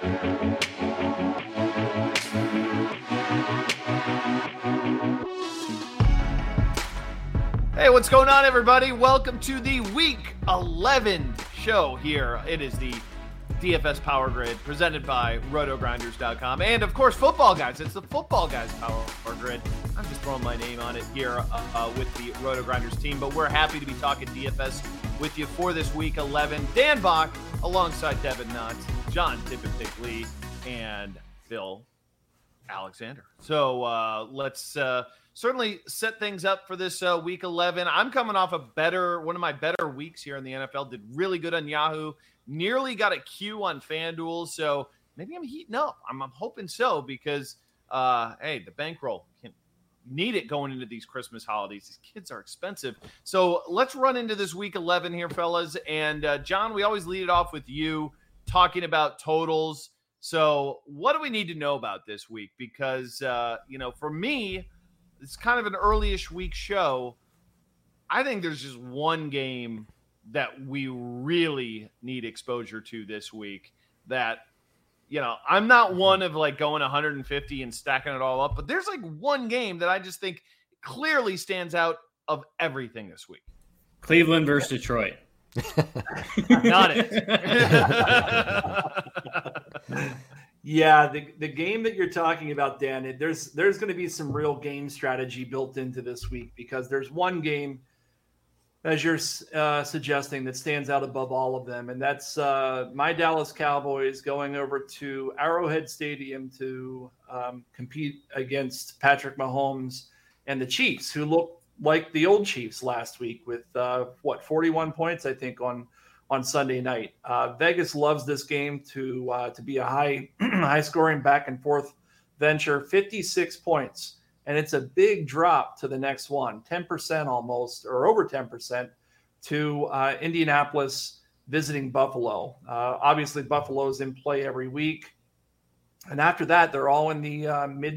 Hey, what's going on, everybody? Welcome to the Week 11 show here. It is the DFS Power Grid presented by RotoGrinders.com. And, of course, Football Guys. It's the Football Guys Power Grid. I'm just throwing my name on it here with the RotoGrinders team. But we're happy to be talking DFS with you for this Week 11. Dan Bach alongside Devin Knott, John Tippett-Lee, and Phil Alexander. So let's certainly set things up for this Week 11. I'm coming off one of my better weeks here in the NFL. Did really good on Yahoo. Nearly got a Q on FanDuel. So maybe I'm heating up. I'm hoping so because, hey, the bankroll can need it going into these Christmas holidays. These kids are expensive. So let's run into this Week 11 here, fellas. And John, we always lead it off with you talking about totals. So what do we need to know about this week? Because, for me, it's kind of an early-ish week show. I think there's just one game that we really need exposure to this week that, I'm not one of like going 150 and stacking it all up, but there's like one game that I just think clearly stands out of everything this week. Cleveland versus Detroit. Not it. Yeah, the game that you're talking about, Dan, there's going to be some real game strategy built into this week because there's one game, as you're suggesting, that stands out above all of them, and that's my Dallas Cowboys going over to Arrowhead Stadium to compete against Patrick Mahomes and the Chiefs, who look like the old Chiefs last week with 41 points, I think, on Sunday night. Vegas loves this game to be a high scoring back and forth venture. 56 points, and it's a big drop to the next one, 10% almost, or over 10% to Indianapolis visiting Buffalo. Obviously, Buffalo's in play every week, and after that, they're all in the mid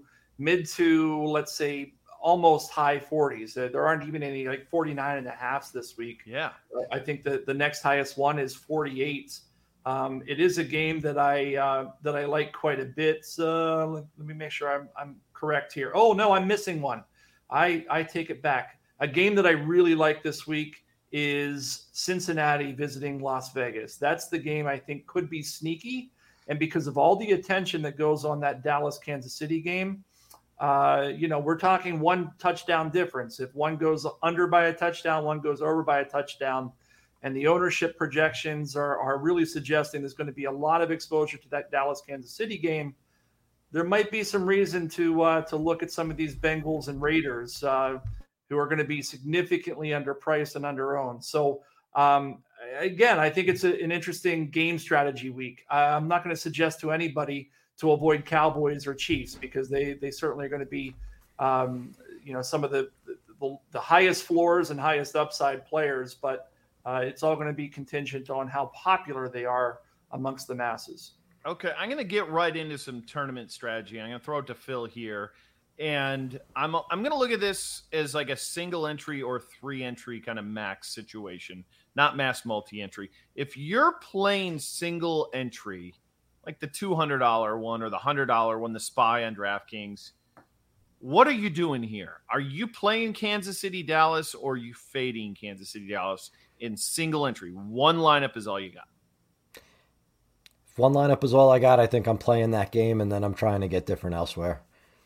to let's say almost high 40s. There aren't even any like 49 and a halves this week. Yeah. I think that the next highest one is 48. It is a game that I like quite a bit. Let me make sure I'm correct here. Oh no, I'm missing one. I take it back. A game that I really like this week is Cincinnati visiting Las Vegas. That's the game I think could be sneaky. And because of all the attention that goes on that Dallas-Kansas City game, we're talking one touchdown difference. If one goes under by a touchdown, one goes over by a touchdown, and the ownership projections are really suggesting there's going to be a lot of exposure to that Dallas-Kansas City game. There might be some reason to look at some of these Bengals and Raiders who are going to be significantly underpriced and underowned. So, again, I think it's an interesting game strategy week. I'm not going to suggest to anybody to avoid Cowboys or Chiefs because they certainly are going to be, some of the highest floors and highest upside players, but it's all going to be contingent on how popular they are amongst the masses. Okay, I'm going to get right into some tournament strategy. I'm going to throw it to Phil here, and I'm going to look at this as like a single entry or 3-entry kind of max situation, not mass multi-entry. If you're playing single entry, like the $200 one or the $100 one, the SPY on DraftKings, what are you doing here? Are you playing Kansas City, Dallas, or are you fading Kansas City, Dallas in single entry? One lineup is all you got. If one lineup is all I got, I think I'm playing that game, and then I'm trying to get different elsewhere.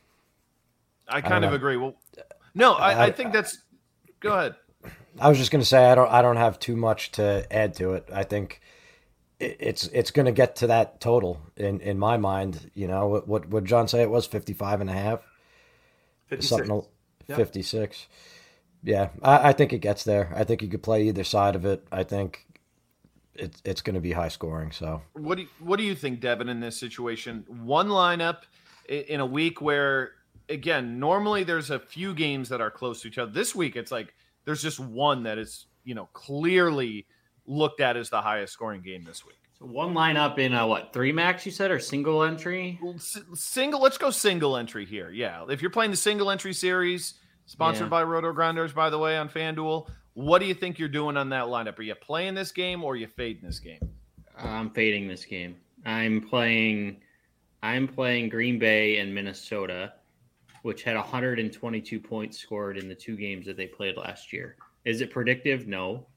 I kind of agree. Well, no, I think that's – go ahead. I was just going to say I don't have too much to add to it. I think – it's going to get to that total in my mind. What would John say it was 55 and a half? 56. Something 56. Yeah, I think it gets there. I think you could play either side of it. I think it's going to be high scoring. So what do you think, Devin, in this situation? One lineup in a week where, again, normally there's a few games that are close to each other. This week it's like there's just one that is clearly looked at as the highest scoring game this week. So one lineup in 3 max you said, or single entry? Single. Let's go single entry here. Yeah, if you're playing the single entry series, sponsored by Roto Grinders, by the way, on FanDuel, what do you think you're doing on that lineup? Are you playing this game or are you fading this game? I'm fading this game. I'm playing Green Bay and Minnesota, which had 122 points scored in the 2 games that they played last year. Is it predictive? No.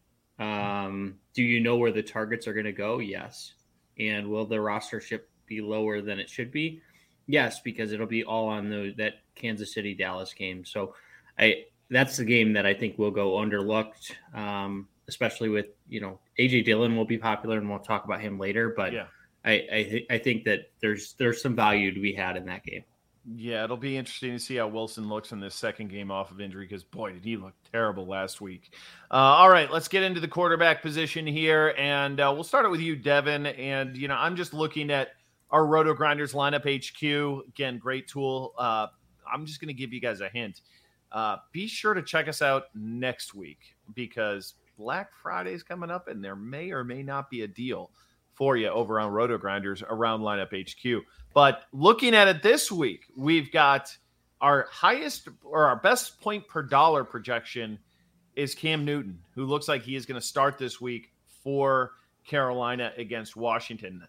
Do you know where the targets are going to go? Yes. And will the rostership be lower than it should be? Yes, because it'll be all on that Kansas City Dallas game. So that's the game that I think will go underlooked, especially with, AJ Dillon will be popular, and we'll talk about him later. But yeah. I think that there's some value to be had in that game. Yeah, it'll be interesting to see how Wilson looks in this second game off of injury, because, boy, did he look terrible last week. All right, let's get into the quarterback position here, and we'll start it with you, Devin. And, I'm just looking at our Roto Grinders lineup HQ. Again, great tool. I'm just going to give you guys a hint. Be sure to check us out next week, because Black Friday is coming up, and there may or may not be a deal for you over on Roto Grinders around lineup HQ. But looking at it this week, we've got our highest or our best point per dollar projection is Cam Newton, who looks like he is going to start this week for Carolina against Washington.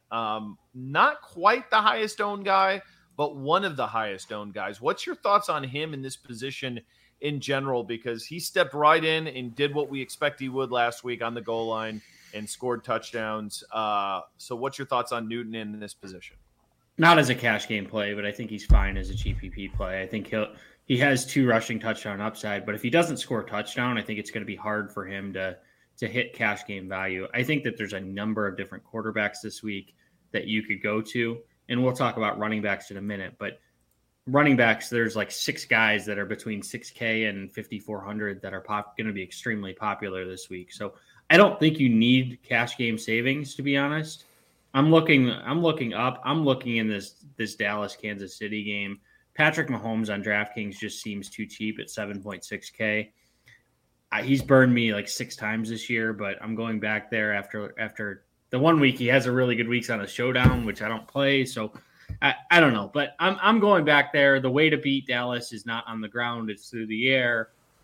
Not quite the highest owned guy, but one of the highest owned guys. What's your thoughts on him in this position in general? Because he stepped right in and did what we expect he would last week on the goal line and scored touchdowns. So what's your thoughts on Newton in this position? Not as a cash game play, but I think he's fine as a GPP play. I think he has 2 rushing touchdown upside, but if he doesn't score a touchdown, I think it's going to be hard for him to hit cash game value. I think that there's a number of different quarterbacks this week that you could go to, and we'll talk about running backs in a minute, but running backs, there's like 6 guys that are between 6K and 5,400 that are going to be extremely popular this week. So I don't think you need cash game savings, to be honest. I'm looking up. I'm looking in this Dallas Kansas City game. Patrick Mahomes on DraftKings just seems too cheap at 7.6K. He's burned me like 6 times this year, but I'm going back there after the 1 week he has a really good weeks on a showdown, which I don't play. So I don't know, but I'm going back there. The way to beat Dallas is not on the ground; it's through the air.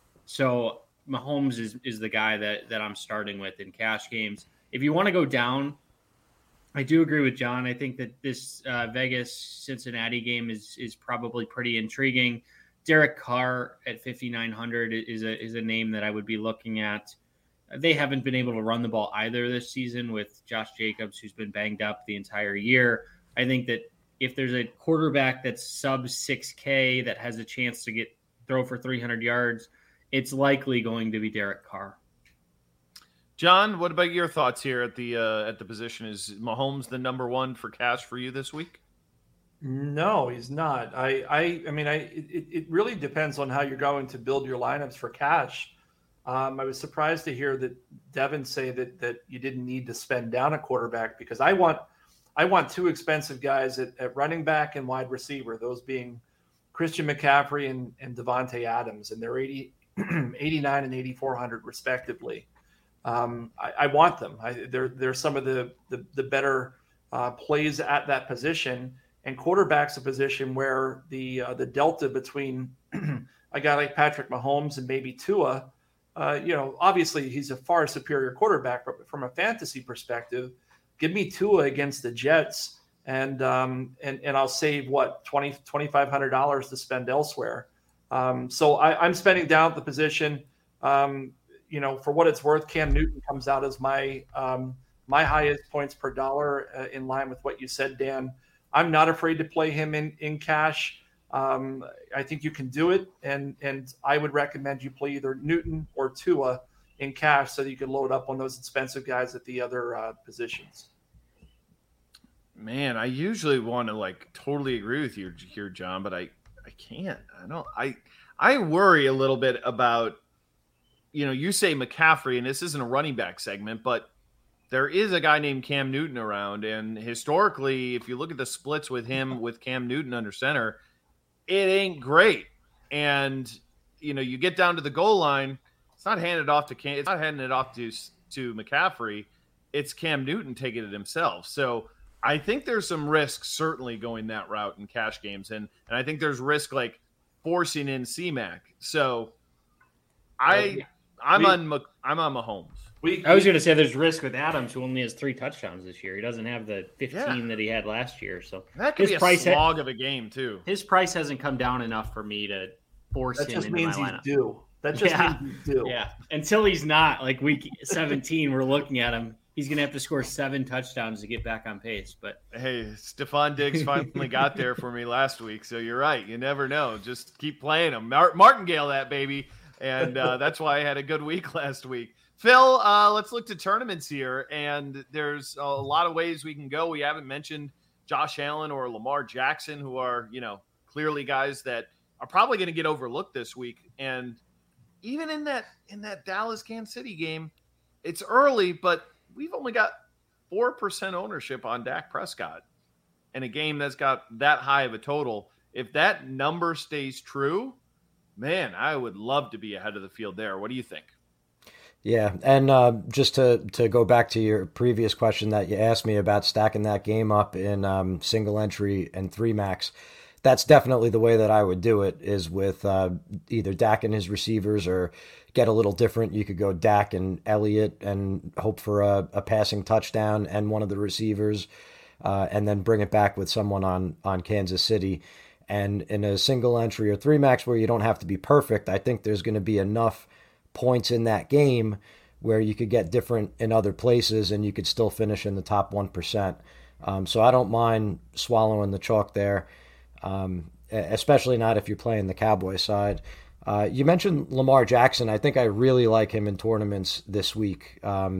So Mahomes is the guy that I'm starting with in cash games. If you want to go down, I do agree with John. I think that this Vegas-Cincinnati game is probably pretty intriguing. Derek Carr at 5,900 is a name that I would be looking at. They haven't been able to run the ball either this season with Josh Jacobs, who's been banged up the entire year. I think that if there's a quarterback that's sub 6K that has a chance to throw for 300 yards, it's likely going to be Derek Carr. John, what about your thoughts here at the position? Is Mahomes the number one for cash for you this week? No, he's not. It really depends on how you're going to build your lineups for cash. I was surprised to hear that Devin say that you didn't need to spend down a quarterback, because I want 2 expensive guys at running back and wide receiver, those being Christian McCaffrey and Devontae Adams, and they're 89 and 8,400 respectively. I want them. They're some of the better plays at that position, and quarterback's a position where the delta between a guy like Patrick Mahomes and maybe Tua, obviously he's a far superior quarterback, but from a fantasy perspective, give me Tua against the Jets, and I'll save $2,500 to spend elsewhere. So I'm spending down at the position. For what it's worth, Cam Newton comes out as my highest points per dollar, in line with what you said, Dan. I'm not afraid to play him in cash. I think you can do it, and I would recommend you play either Newton or Tua in cash so that you can load up on those expensive guys at the other positions. Man, I usually want to totally agree with you here, John, but I can't. I worry a little bit about, you say McCaffrey, and this isn't a running back segment, but there is a guy named Cam Newton around. And historically, if you look at the splits with him, with Cam Newton under center, it ain't great. And, you get down to the goal line, it's not handing it off to Cam. It's not handing it off to McCaffrey. It's Cam Newton taking it himself. So I think there's some risk certainly going that route in cash games. And I think there's risk forcing in C-Mac. So I'm on Mahomes. I was going to say there's risk with Adams, who only has 3 touchdowns this year. He doesn't have the 15 that he had last year. So that could be a slog of a game too. His price hasn't come down enough for me to force him into my lineup. That just means he's due. Yeah, until he's not, like week 17, we're looking at him. He's going to have to score 7 touchdowns to get back on pace. But hey, Stephon Diggs finally got there for me last week. So you're right. You never know. Just keep playing him. Martingale that baby. And that's why I had a good week last week. Phil, let's look to tournaments here. And there's a lot of ways we can go. We haven't mentioned Josh Allen or Lamar Jackson, who are, clearly guys that are probably going to get overlooked this week. And even in that Dallas Kansas City game, it's early, but we've only got 4% ownership on Dak Prescott in a game that's got that high of a total. If that number stays true, man, I would love to be ahead of the field there. What do you think? Yeah, and just to go back to your previous question that you asked me about stacking that game up in single entry and 3 max, that's definitely the way that I would do it, is with either Dak and his receivers, or get a little different. You could go Dak and Elliott and hope for a passing touchdown and one of the receivers, and then bring it back with someone on Kansas City. And in a single entry or 3 max where you don't have to be perfect, I think there's going to be enough points in that game where you could get different in other places and you could still finish in the top 1%. So I don't mind swallowing the chalk there. Especially not if you're playing the Cowboys side. You mentioned Lamar Jackson. I think I really like him in tournaments this week.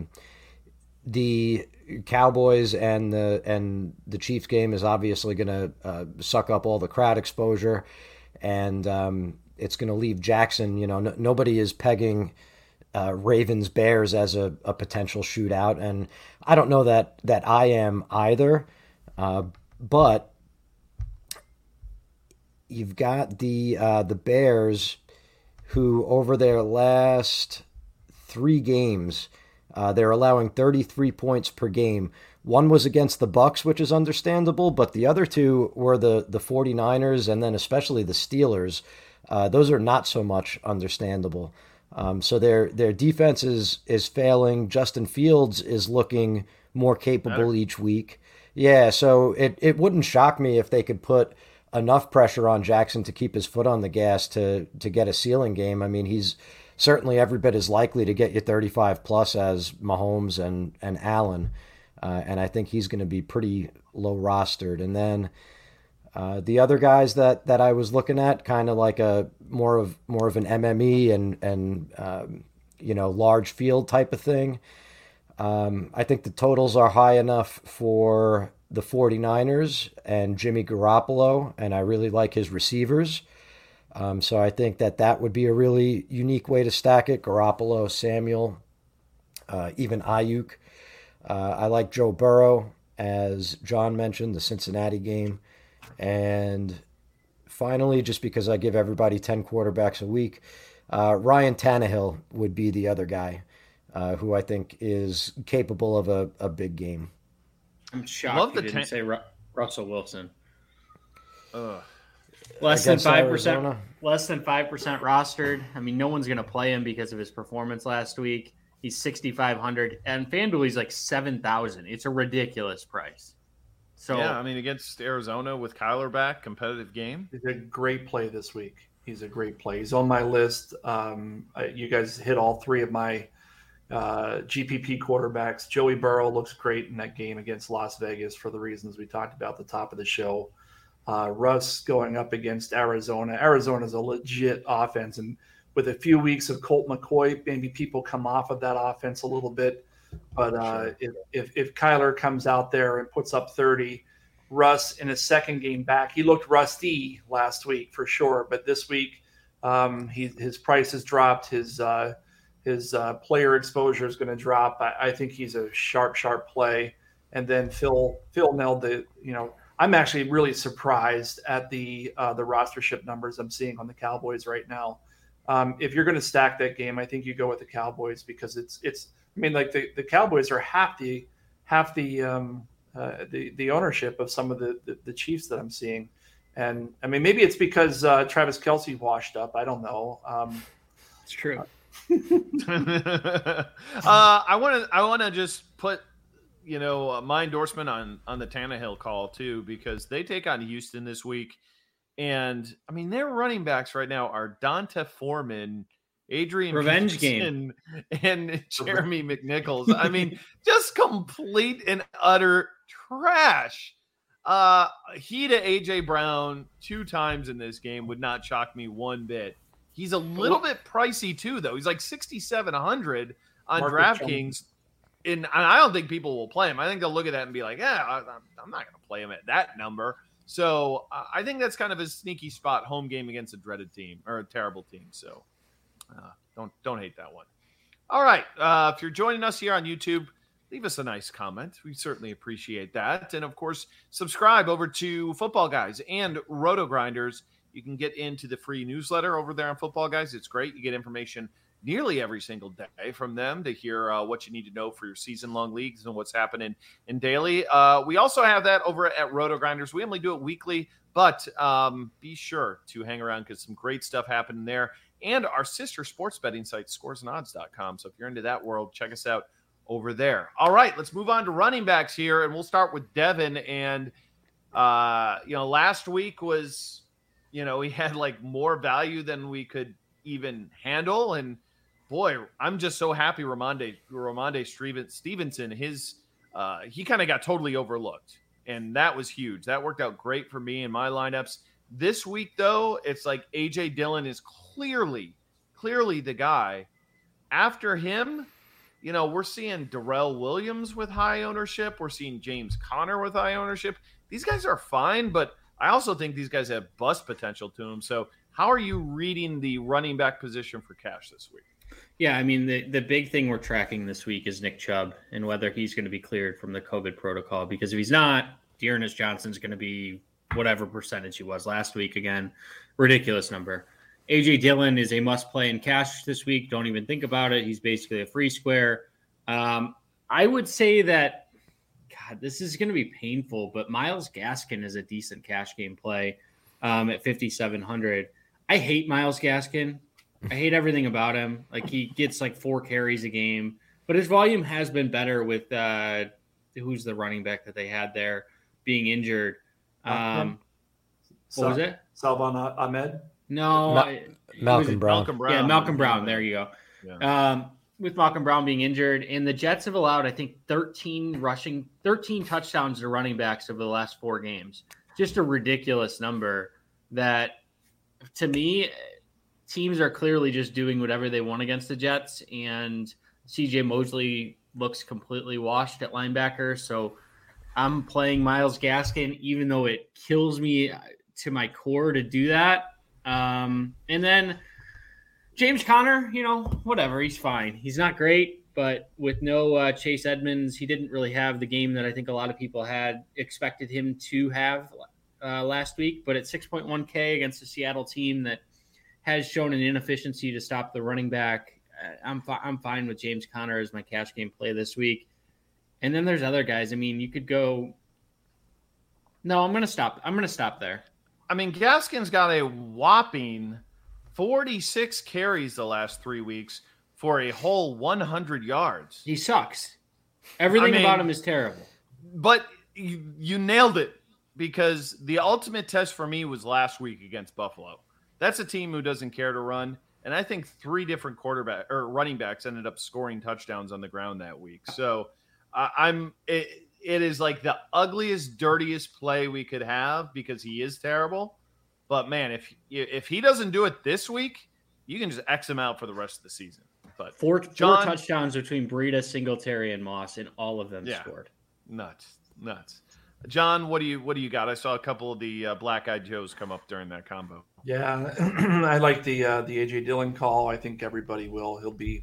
The Cowboys and the Chiefs game is obviously going to suck up all the crowd exposure, and it's going to leave Jackson. Nobody is pegging Ravens Bears as a potential shootout, and I don't know that I am either. But you've got the Bears, who over their last 3 games, they're allowing 33 points per game. One was against the Bucs, which is understandable, but the other 2 were the 49ers and then especially the Steelers. Those are not so much understandable. So their defense is failing. Justin Fields is looking more capable each week. Yeah, so it wouldn't shock me if they could put enough pressure on Jackson to keep his foot on the gas to get a ceiling game. I mean, he's certainly every bit as likely to get you 35 plus as Mahomes and Allen. And I think he's going to be pretty low rostered. And then the other guys that I was looking at, kind of like a more of an MME and large field type of thing. I think the totals are high enough for the 49ers and Jimmy Garoppolo, and I really like his receivers. So I think that would be a really unique way to stack it. Garoppolo, Samuel, even Ayuk. I like Joe Burrow, as John mentioned, the Cincinnati game. And finally, just because I give everybody 10 quarterbacks a week, Ryan Tannehill would be the other guy who I think is capable of a big game. I'm shocked you didn't say Russell Wilson. Less than 5%. Less than 5% rostered. I mean, no one's going to play him because of his performance last week. He's 6,500, and FanDuel he's like 7,000. It's a ridiculous price. So yeah, I mean, against Arizona with Kyler back, competitive game. He's a great play this week. He's a great play. He's on my list. You guys hit all 3 of my GPP quarterbacks. Joey Burrow looks great in that game against Las Vegas for the reasons we talked about at the top of the show. Russ going up against Arizona. Arizona's a legit offense, and with a few weeks of Colt McCoy, maybe people come off of that offense a little bit. But if Kyler comes out there and puts up 30, Russ in his second game back, he looked rusty last week for sure, but this week his price has dropped. His player exposure is going to drop. I think he's a sharp play. And then Phil nailed the. I'm actually really surprised at the rostership numbers I'm seeing on the Cowboys right now. If you're going to stack that game, I think you go with the Cowboys because it's. I mean, like the Cowboys are half the ownership of some of the Chiefs that I'm seeing, and I mean maybe it's because Travis Kelce washed up. I don't know. It's true. I want to just put, my endorsement on the Tannehill call too, because they take on Houston this week. And I mean, their running backs right now are Donta Foreman, Adrian Revenge Peterson, and Jeremy McNichols. I mean, just complete and utter trash. He to AJ Brown 2 times in this game would not shock me one bit. He's a little bit pricey too, though. He's like 6,700 on DraftKings, and I don't think people will play him. I think they'll look at that and be like, "Yeah, I'm not going to play him at that number." So I think that's kind of a sneaky spot home game against a dreaded team or a terrible team. So don't hate that one. All right, if you're joining us here on YouTube, leave us a nice comment. We certainly appreciate that. And of course, subscribe over to Football Guys and Roto Grinders. You can get into the free newsletter over there on Football Guys. It's great. You get information nearly every single day from them to hear what you need to know for your season-long leagues and what's happening in daily. We also have that over at Roto Grinders. We only do it weekly, but be sure to hang around because some great stuff happening there. And our sister sports betting site, scoresandodds.com. So if you're into that world, check us out over there. All right, let's move on to running backs here, and we'll start with Devin. And, last week was, he had like more value than we could even handle. And boy, I'm just so happy Ramondre Stevenson, he kind of got totally overlooked, and that was huge. That worked out great for me in my lineups. This week, though, it's like A.J. Dillon is clearly the guy. After him, we're seeing Darrell Williams with high ownership. We're seeing James Conner with high ownership. These guys are fine, but I also think these guys have bust potential to them. So how are you reading the running back position for cash this week? Yeah, I mean, the big thing we're tracking this week is Nick Chubb and whether he's going to be cleared from the COVID protocol. Because if he's not, Dearness Johnson's going to be whatever percentage he was last week. Again, ridiculous number. A.J. Dillon is a must-play in cash this week. Don't even think about it. He's basically a free square. I would say that, God, this is going to be painful, but Myles Gaskin is a decent cash game play at 5,700. I hate Myles Gaskin. I hate everything about him. Like, he gets like 4 carries a game, but his volume has been better with who's the running back that they had there being injured. What was it? Salvon Ahmed? No, Malcolm Brown. Yeah, Malcolm Brown. There you go. Yeah. With Malcolm Brown being injured, and the Jets have allowed, I think, 13 touchdowns to running backs over the last 4 games. Just a ridiculous number that, to me, teams are clearly just doing whatever they want against the Jets, and CJ Mosley looks completely washed at linebacker. So I'm playing Myles Gaskin, even though it kills me to my core to do that. And then James Conner, whatever, he's fine. He's not great, but with no Chase Edmonds, he didn't really have the game that I think a lot of people had expected him to have last week. But at 6.1K against a Seattle team that has shown an inefficiency to stop the running back, I'm fine with James Conner as my cash game play this week. And then there's other guys. I mean, you could go. No, I'm going to stop. I'm going to stop there. I mean, Gaskin's got a whopping 46 carries the last 3 weeks for a whole 100 yards. He sucks. Everything about him is terrible. But you nailed it, because the ultimate test for me was last week against Buffalo. That's a team who doesn't care to run, and I think 3 different running backs ended up scoring touchdowns on the ground that week. So it is like the ugliest, dirtiest play we could have because he is terrible. But man, if he doesn't do it this week, you can just X him out for the rest of the season. But four touchdowns between Breida, Singletary, and Moss, and all of them scored. Nuts. John, what do you got? I saw a couple of the Black-Eyed Joes come up during that combo. Yeah, I like the A.J. Dillon call. I think everybody will. He'll be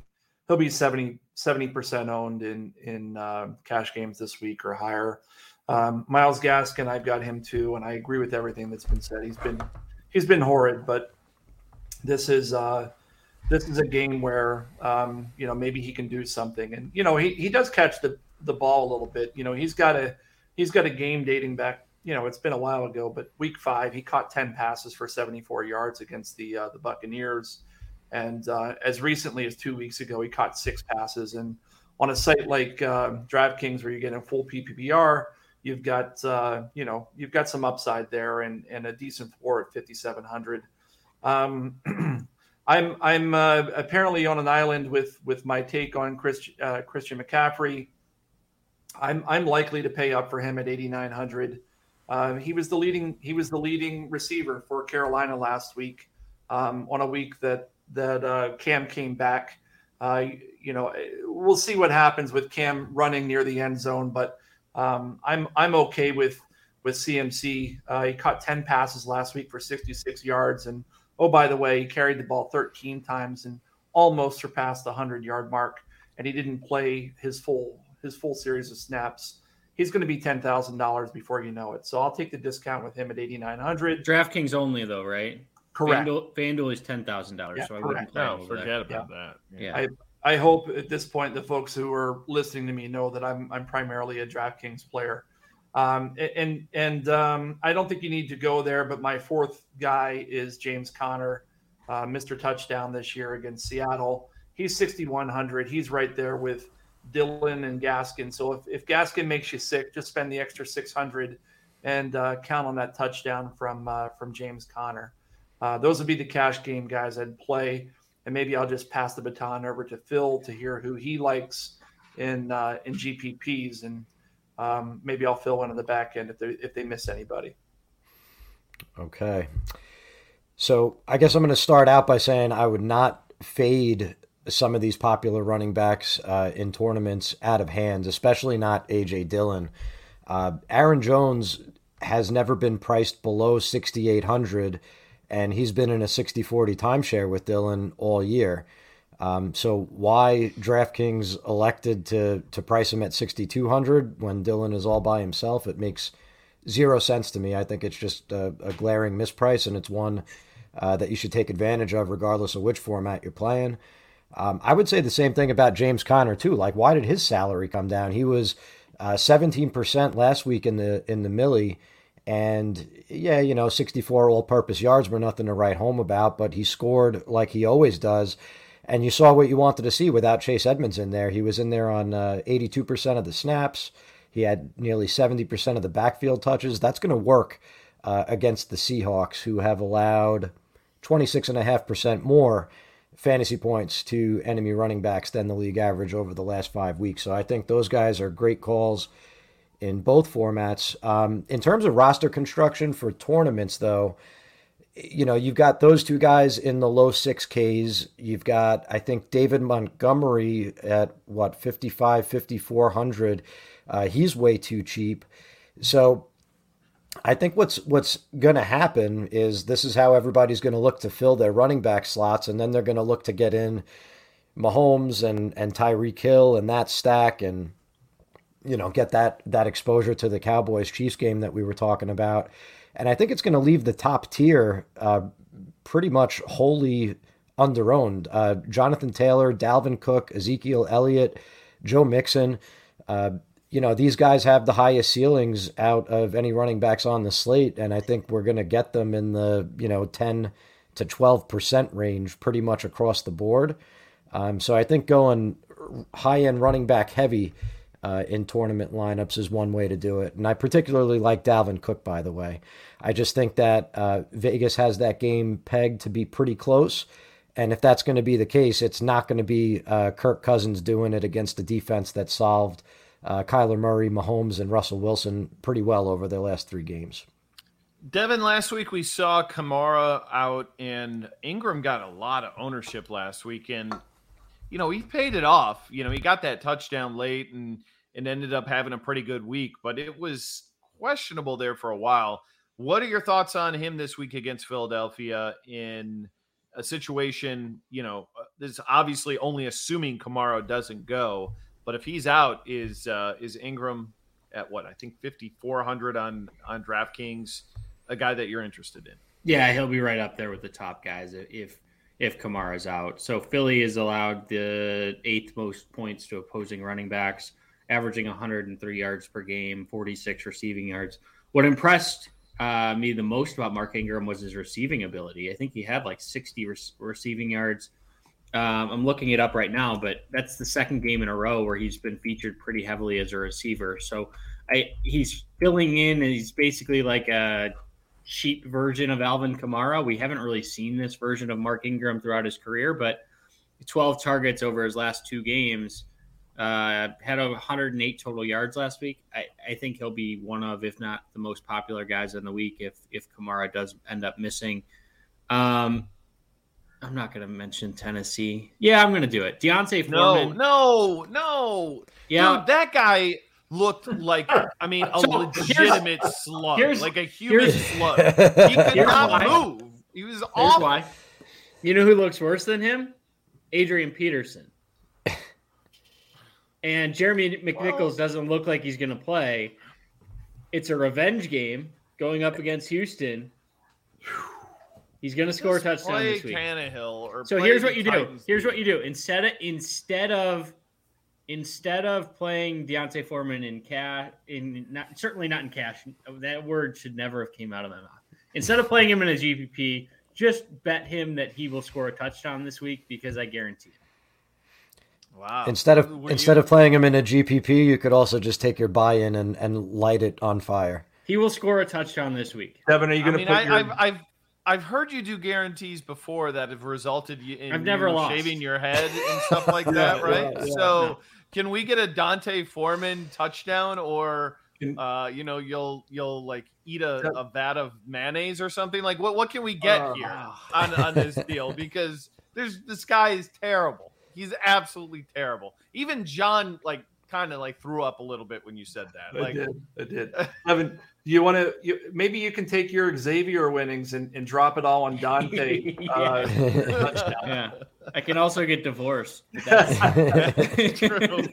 70% owned in cash games this week or higher. Myles Gaskin, I've got him too, and I agree with everything that's been said. He's been horrid, but this is a game where maybe he can do something. And he does catch the ball a little bit. He's got a game dating back. It's been a while ago, but week 5 he caught 10 passes for 74 yards against the Buccaneers, And as recently as 2 weeks ago, he caught 6 passes. And on a site like DraftKings, where you get a full PPR, you've got some upside there and a decent floor at 5,700. I'm apparently on an island with my take on Christian McCaffrey. I'm likely to pay up for him at 8,900. He was the leading receiver for Carolina last week, on a week that Cam came back. We'll see what happens with Cam running near the end zone, but I'm okay with CMC. He caught 10 passes last week for 66 yards, and oh, by the way, he carried the ball 13 times and almost surpassed the 100-yard mark, and he didn't play his full series of snaps. He's going to be $10,000 before you know it. So I'll take the discount with him at 8,900. DraftKings only, though, right? Correct. FanDuel is $10,000, so I wouldn't play over forget there. about that. Yeah. I hope at this point the folks who are listening to me know that I'm primarily a DraftKings player. And I don't think you need to go there, but my fourth guy is James Conner, Mr. Touchdown this year against Seattle. He's 6,100. He's right there with Dillon and Gaskin. So if Gaskin makes you sick, just spend the extra 600 and count on that touchdown from James Conner. Those would be the cash game guys I'd play, and maybe I'll just pass the baton over to Phil to hear who he likes in GPPs, and maybe I'll fill in on the back end if they miss anybody. Okay. So I guess I'm going to start out by saying I would not fade some of these popular running backs in tournaments out of hands, especially not A.J. Dillon. Aaron Jones has never been priced below 6,800, and he's been in a 60-40 timeshare with Dillon all year. So why DraftKings elected to price him at 6,200 when Dillon is all by himself? It makes zero sense to me. I think it's just a glaring misprice, and it's one that you should take advantage of regardless of which format you're playing. I would say the same thing about James Conner too. Like, why did his salary come down? He was 17% last week in the Millie, and 64 all-purpose yards were nothing to write home about, but he scored like he always does. And you saw what you wanted to see without Chase Edmonds in there. He was in there on 82% of the snaps. He had nearly 70% of the backfield touches. That's going to work against the Seahawks, who have allowed 26.5% more fantasy points to enemy running backs than the league average over the last 5 weeks. So I think those guys are great calls in both formats. In terms of roster construction for tournaments, though, you've got those two guys in the low 6Ks. You've got, I think, David Montgomery at 5,400. He's way too cheap. So I think what's going to happen is this is how everybody's going to look to fill their running back slots, and then they're going to look to get in Mahomes and Tyreek Hill and that stack, and get that exposure to the Cowboys-Chiefs game that we were talking about. And I think it's going to leave the top tier pretty much wholly under-owned. Jonathan Taylor, Dalvin Cook, Ezekiel Elliott, Joe Mixon. These guys have the highest ceilings out of any running backs on the slate, and I think we're going to get them in the 10 to 12% range pretty much across the board. So I think going high-end running back heavy in tournament lineups is one way to do it. And I particularly like Dalvin Cook, by the way. I just think that Vegas has that game pegged to be pretty close. And if that's going to be the case, it's not going to be Kirk Cousins doing it against a defense that solved Kyler Murray, Mahomes, and Russell Wilson pretty well over their last 3 games. Devin, last week we saw Kamara out, and Ingram got a lot of ownership last week. And, he paid it off. He got that touchdown late and ended up having a pretty good week, but it was questionable there for a while. What are your thoughts on him this week against Philadelphia in a situation, this is obviously only assuming Kamara doesn't go, but if he's out, is Ingram at what? I think 5,400 on DraftKings, a guy that you're interested in? Yeah, he'll be right up there with the top guys if Kamara's out. So Philly has allowed the 8th most points to opposing running backs, averaging 103 yards per game, 46 receiving yards. What impressed me the most about Mark Ingram was his receiving ability. I think he had like 60 receiving yards I'm looking it up right now, but that's the second game in a row where he's been featured pretty heavily as a receiver. So he's filling in, and he's basically like a cheap version of Alvin Kamara. We haven't really seen this version of Mark Ingram throughout his career, but 12 targets over his last 2 games, had 108 total yards last week. I think he'll be one of, if not the most popular guys in the week if Kamara does end up missing. I'm not going to mention Tennessee. Yeah, I'm going to do it. Deontay Foreman. No. Yeah. Dude, that guy looked like, a legitimate slug, like a human slug. He could not move. He was awful. Why. You know who looks worse than him? Adrian Peterson. And Jeremy McNichols doesn't look like he's going to play. It's a revenge game going up against Houston. He's going to score a touchdown this week. So here's what you do. Here's what you do. Instead of playing Deontay Foreman in cash, certainly not in cash. That word should never have came out of my mouth. Instead of playing him in a GPP, just bet him that he will score a touchdown this week because I guarantee it. Wow. Instead of playing him in a GPP, you could also just take your buy-in and light it on fire. He will score a touchdown this week. Devin, are you going to I've heard you do guarantees before that have resulted in I've never lost. Shaving your head and stuff like that, right? So can we get a Dante Foreman touchdown, or you'll like eat a vat of mayonnaise or something? Like what can we get here on this deal? Because this guy is terrible. He's absolutely terrible. Even John kind of threw up a little bit when you said that. I did. Evan, maybe you can take your Xavier winnings and drop it all on Dante. Yeah, I can also get divorced. True.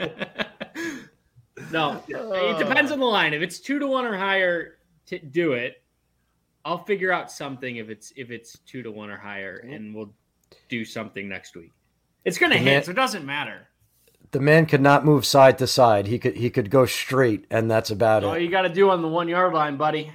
No, it depends on the line. If it's 2-1 or higher, do it. I'll figure out something if it's 2-1 or higher, and we'll do something next week. It's going to hit, so it doesn't matter. The man could not move side to side. He could go straight, and that's about it. All you got to do on the 1 yard line, buddy.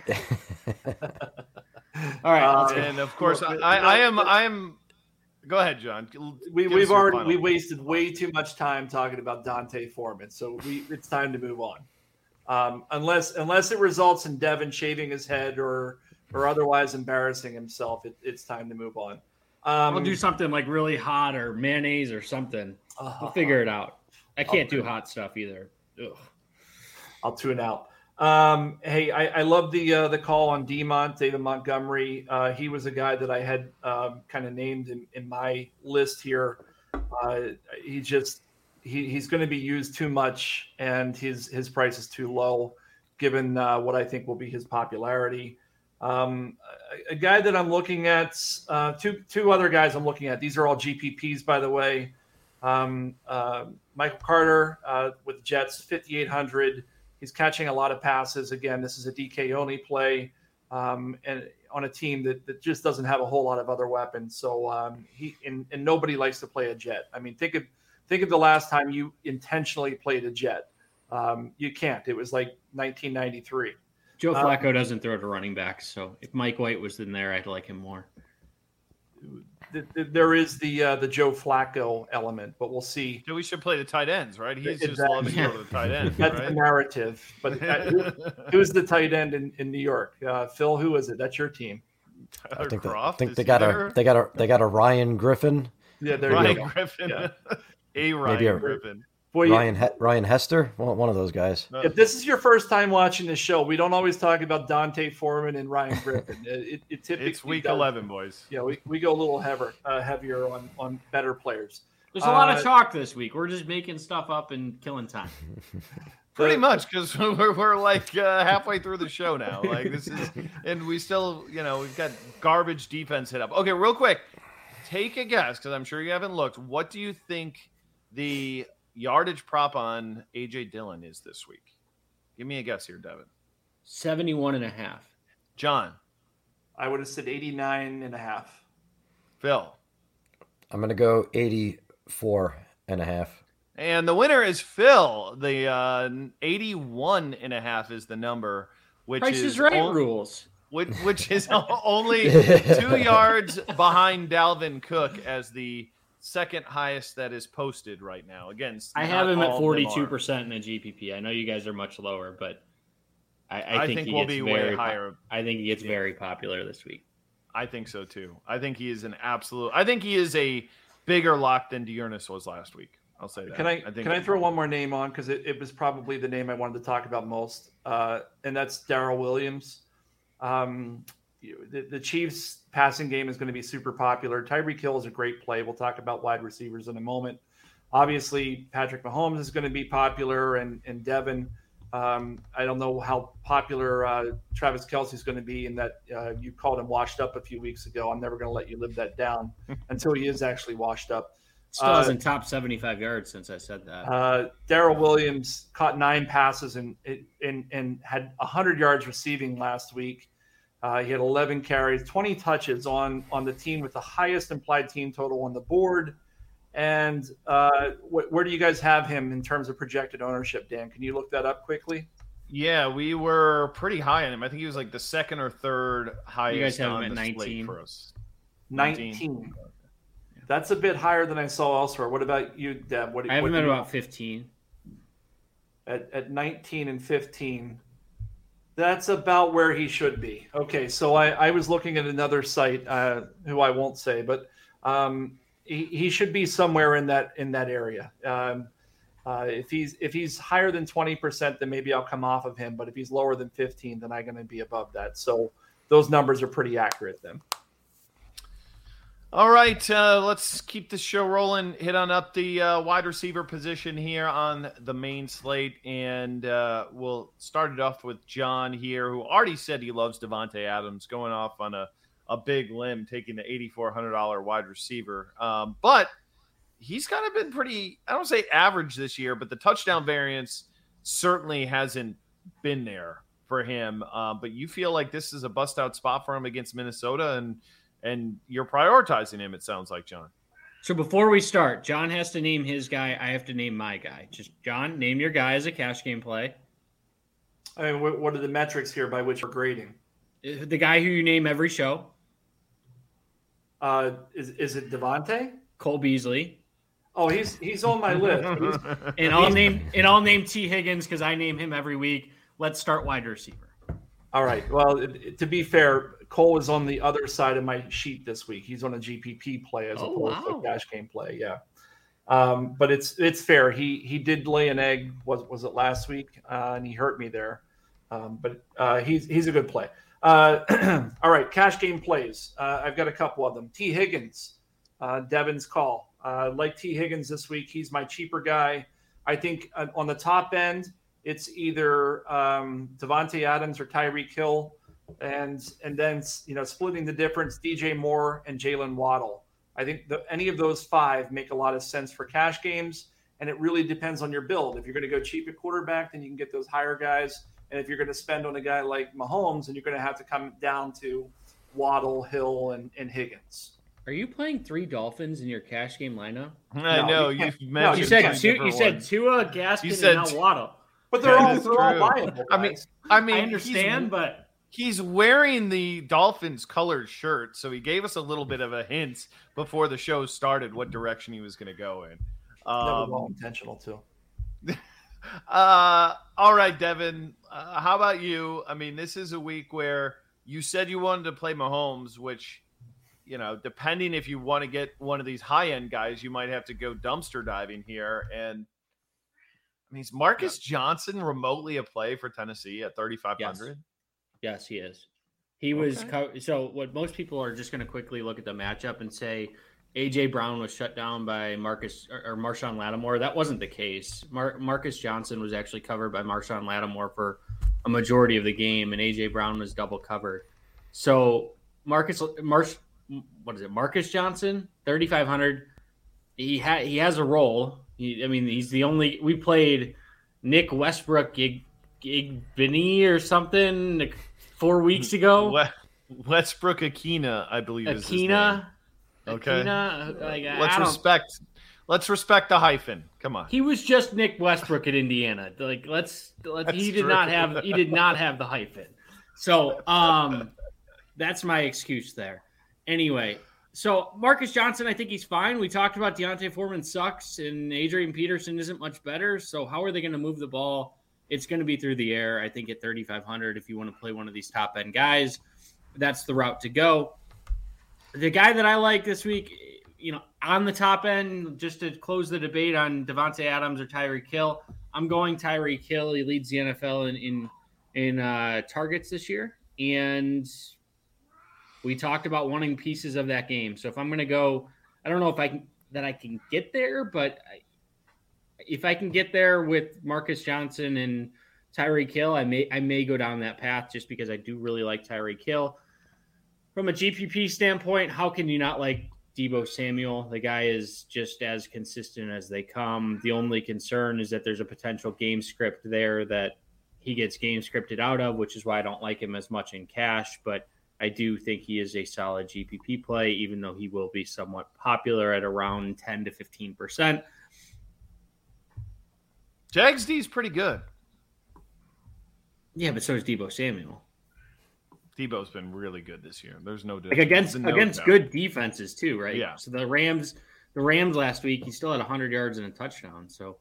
All right, and of course, I am. Go ahead, John. We wasted way too much time talking about Dante Foreman, so it's time to move on. Unless it results in Devin shaving his head or otherwise embarrassing himself, it's time to move on. I'll do something like really hot or mayonnaise or something. We'll figure it out. I can't do hot stuff either. Ugh. I'll tune out. Hey, I love the call on David Montgomery. He was a guy that I had kind of named in my list here. He's going to be used too much, and his price is too low, given what I think will be his popularity. A guy that I'm looking at, two other guys I'm looking at. These are all GPPs, by the way. Michael Carter with the Jets, 5,800. He's catching a lot of passes. Again, this is a DK only play, and on a team that just doesn't have a whole lot of other weapons. So and nobody likes to play a Jet. I mean, think of the last time you intentionally played a Jet. You can't. It was like 1993. Joe Flacco doesn't throw to running backs, so if Mike White was in there, I'd like him more. There is the Joe Flacco element, but we'll see. We should play the tight ends, right? He's just loving to go to the tight end. That's right? the narrative. But who's the tight end in New York? Phil, who is it? That's your team. I think they got a Ryan Griffin. Yeah, Ryan Griffin. Yeah. Ryan Griffin. Boy, Ryan Hester, one of those guys. If this is your first time watching the show, we don't always talk about Dante Foreman and Ryan Griffin. It typically it's week 11, boys. Yeah, we go a little heavier on better players. There's a lot of talk this week. We're just making stuff up and killing time. Pretty much, because we're like halfway through the show now. Like this is, and we still, we've got garbage defense hit up. Okay, real quick, take a guess because I'm sure you haven't looked. What do you think the yardage prop on AJ Dillon is this week? Give me a guess here, Devin. 71.5. John. I would have said 89.5. Phil. I'm going to go 84.5. And the winner is Phil. The 81.5 is the number, which Price is right rules. Which is only 2 yards behind Dalvin Cook as the second highest that is posted right now. Again, I have him at 42% in a GPP. I know you guys are much lower, but I think we'll be way higher. I think he gets very popular this week. I think so too. I think he is a bigger lock than Dearness was last week. I'll say that. Can I throw one more name on, because it was probably the name I wanted to talk about most, and that's Darrell Williams. The Chiefs' passing game is going to be super popular. Tyreek Hill is a great play. We'll talk about wide receivers in a moment. Obviously, Patrick Mahomes is going to be popular, and Devin. I don't know how popular Travis Kelce is going to be, in that you called him washed up a few weeks ago. I'm never going to let you live that down until he is actually washed up. Still hasn't topped 75 yards since I said that. Darrell Williams caught 9 passes and had 100 yards receiving last week. He had 11 carries, 20 touches on the team with the highest implied team total on the board. And where do you guys have him in terms of projected ownership, Dan? Can you look that up quickly? Yeah, we were pretty high on him. I think he was like the second or third highest. You guys have on him at the 19 for us. 19. That's a bit higher than I saw elsewhere. What about you, Deb? I have him at about 15. At 19 and 15. That's about where he should be. Okay, so I was looking at another site, who I won't say, but he should be somewhere in that area. If he's higher than 20%, then maybe I'll come off of him. But if he's lower than 15, then I'm going to be above that. So those numbers are pretty accurate then. All right, let's keep this show rolling. Hit on up the wide receiver position here on the main slate, and we'll start it off with John here, who already said he loves Davante Adams, going off on a big limb, taking the $8,400 wide receiver. But he's kind of been pretty, I don't say average this year, but the touchdown variance certainly hasn't been there for him. But you feel like this is a bust-out spot for him against Minnesota, and you're prioritizing him, it sounds like, John. So before we start, John has to name his guy. I have to name my guy. Just, John, name your guy as a cash game play. I mean, what are the metrics here by which we're grading? The guy who you name every show. Is it Davante? Cole Beasley. Oh, he's on my list. I'll name T. Higgins because I name him every week. Let's start wide receiver. All right. Well, to be fair, Cole is on the other side of my sheet this week. He's on a GPP play as opposed to a cash game play. Yeah. But it's fair. He did lay an egg. Was it last week? And he hurt me there. But he's a good play. All right. Cash game plays. I've got a couple of them. T. Higgins, Devin's call. Like T. Higgins this week. He's my cheaper guy. I think on the top end, it's either Davante Adams or Tyreek Hill, and then splitting the difference, DJ Moore and Jalen Waddle. I think any of those 5 make a lot of sense for cash games, and it really depends on your build. If you're going to go cheap at quarterback, then you can get those higher guys, and if you're going to spend on a guy like Mahomes, then you're going to have to come down to Waddle, Hill, and Higgins. Are you playing 3 Dolphins in your cash game lineup? I know you said Tua, Gaskin, and now Waddle. But they're all viable. Guys. I mean, I understand, but he's wearing the Dolphins colored shirt, so he gave us a little bit of a hint before the show started what direction he was going to go in. That was all intentional too. All right, Devin. How about you? I mean, this is a week where you said you wanted to play Mahomes, which, depending if you want to get one of these high-end guys, you might have to go dumpster diving here. And I mean, is Marcus Johnson remotely a play for Tennessee at 3,500? Yes, he is. He was so. What most people are just going to quickly look at the matchup and say, AJ Brown was shut down by Marshawn Lattimore. That wasn't the case. Marcus Johnson was actually covered by Marshawn Lattimore for a majority of the game, and AJ Brown was double covered. So Marcus Johnson, 3,500. He has a role. He's the only. We played Nick Westbrook Igbini or something 4 weeks ago. Westbrook Akina, I believe is his name. Okay. Akina, let's respect the hyphen. Come on. He was just Nick Westbrook at Indiana. He did not have the hyphen. So that's my excuse there. Anyway, So Marcus Johnson, I think he's fine. We talked about Deontay Foreman sucks and Adrian Peterson isn't much better. So how are they going to move the ball? It's going to be through the air. I think at 3,500, if you want to play one of these top end guys, that's the route to go. The guy that I like this week, on the top end, just to close the debate on Devontae Adams or Tyreek Hill, I'm going Tyreek Hill. He leads the NFL in targets this year, and we talked about wanting pieces of that game. So if I'm going to go, I don't know if I can get there, but if I can get there with Marcus Johnson and Tyreek Hill, I may go down that path just because I do really like Tyreek Hill. From a GPP standpoint, how can you not like Deebo Samuel? The guy is just as consistent as they come. The only concern is that there's a potential game script there that he gets game scripted out of, which is why I don't like him as much in cash. But I do think he is a solid GPP play, even though he will be somewhat popular at around 10 to 15%. Jags D is pretty good. Yeah, but so is Deebo Samuel. Debo's been really good this year. There's no like against good defenses too, right? Yeah. So the Rams last week, he still had 100 yards and a touchdown. So,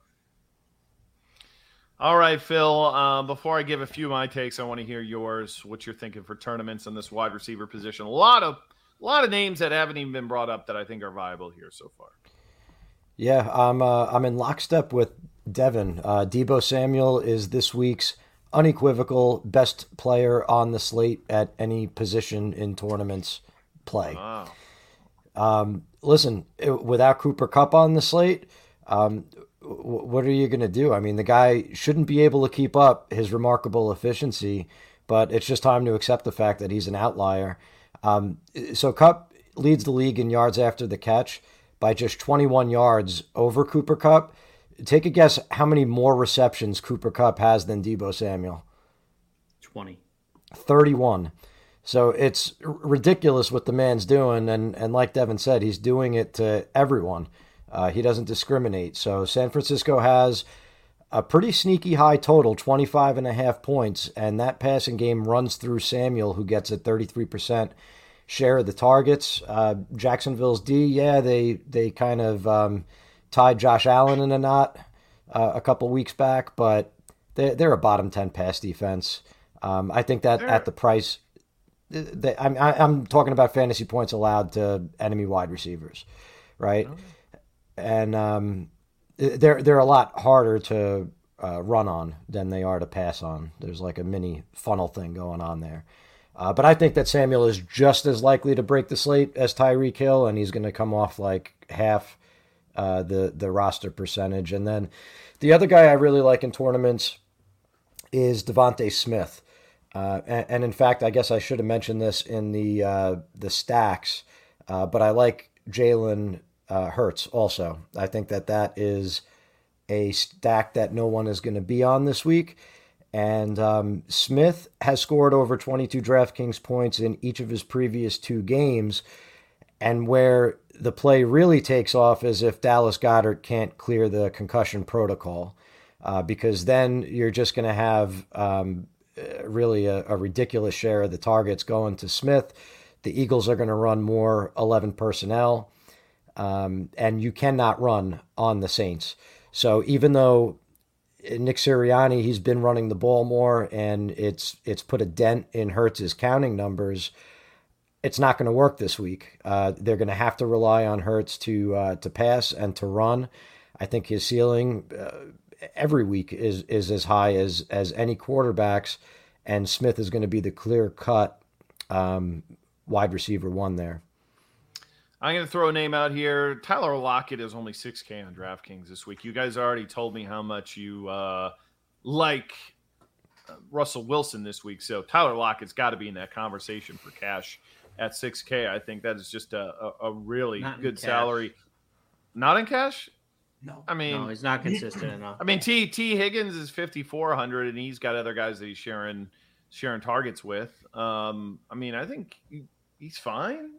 all right, Phil. Before I give a few of my takes, I want to hear yours. What you're thinking for tournaments on this wide receiver position? A lot of names that haven't even been brought up that I think are viable here so far. Yeah, I'm in lockstep with Devin. Deebo Samuel is this week's unequivocal best player on the slate at any position in tournaments play. Wow. Listen, without Cooper Kupp on the slate, what are you going to do? I mean, the guy shouldn't be able to keep up his remarkable efficiency, but it's just time to accept the fact that he's an outlier. So Kupp leads the league in yards after the catch by just 21 yards over Cooper Kupp. Take a guess how many more receptions Cooper Kupp has than Deebo Samuel. 20. 31. So it's ridiculous what the man's doing. And like Devin said, he's doing it to everyone. He doesn't discriminate. So San Francisco has a pretty sneaky high total, 25.5 points. And that passing game runs through Samuel, who gets a 33% share of the targets. Jacksonville's D, yeah, they kind of tied Josh Allen in a knot a couple weeks back, but they're a bottom 10 pass defense. I think that at the price, I'm talking about fantasy points allowed to enemy wide receivers, right? Okay. And they're a lot harder to run on than they are to pass on. There's like a mini funnel thing going on there. But I think that Samuel is just as likely to break the slate as Tyreek Hill, and he's going to come off like half the roster percentage. And then the other guy I really like in tournaments is Devontae Smith. And in fact, I guess I should have mentioned this in the stacks, but I like Jalen Hurts also. I think that is a stack that no one is going to be on this week. And Smith has scored over 22 DraftKings points in each of his previous 2 games. And where the play really takes off is if Dallas Goedert can't clear the concussion protocol, because then you're just going to have really a ridiculous share of the targets going to Smith. The Eagles are going to run more 11 personnel, and you cannot run on the Saints. So even though Nick Sirianni, he's been running the ball more, and it's put a dent in Hurts' counting numbers, it's not going to work this week. They're going to have to rely on Hurts to pass and to run. I think his ceiling every week is as high as any quarterback's, and Smith is going to be the clear-cut wide receiver 1 there. I'm going to throw a name out here. Tyler Lockett is only 6K on DraftKings this week. You guys already told me how much you like Russell Wilson this week, so Tyler Lockett's got to be in that conversation for cash at 6K. I think that is just a really good salary. Not in cash? No. I mean, no, he's not consistent enough. I mean, T Higgins is 5,400, and he's got other guys that he's sharing targets with. I mean, I think he's fine.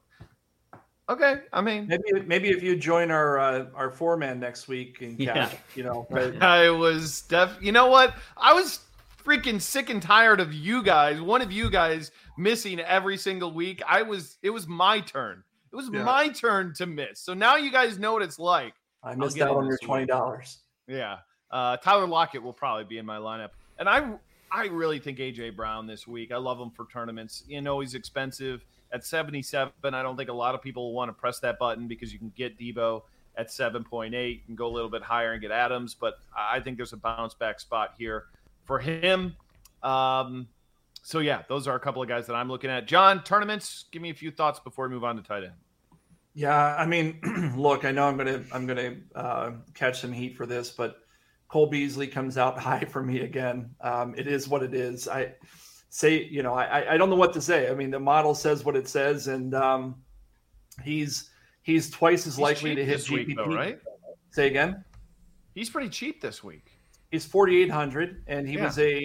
Okay. I mean, maybe if you join our 4-man next week in cash, But... I was you know what? I was freaking sick and tired of you guys. One of you guys missing every single week. It was my turn. It was my turn to miss. So now you guys know what it's like. I missed out on your $20. Yeah. Tyler Lockett will probably be in my lineup. And I really think A.J. Brown this week. I love him for tournaments. He's expensive at 77. I don't think a lot of people will want to press that button because you can get Debo at 7.8. You can go a little bit higher and get Adams. But I think there's a bounce back spot here for him. So, yeah, those are a couple of guys that I'm looking at. John, tournaments, give me a few thoughts before we move on to tight end. Yeah, I mean, look, I know I'm gonna catch some heat for this, but Cole Beasley comes out high for me again. It is what it is. I don't know what to say. I mean, the model says what it says, and he's twice as likely to hit GPP. Week, though, right? Say again. He's pretty cheap this week. He's 4,800, and he